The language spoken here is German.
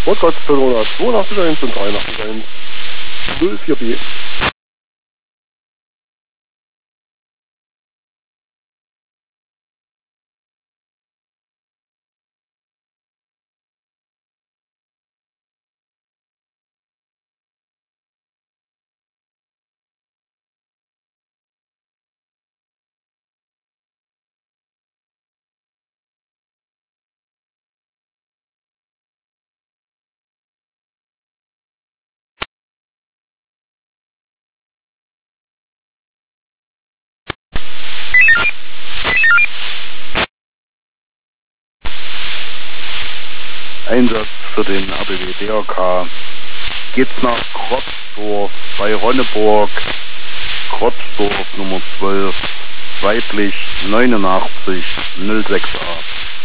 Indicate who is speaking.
Speaker 1: Podcast 82 und 83 04B.
Speaker 2: Einsatz für den RBW DRK. Geht's nach Krotzdorf bei Ronneburg, Krotzdorf Nummer 12, weiblich 89 06a.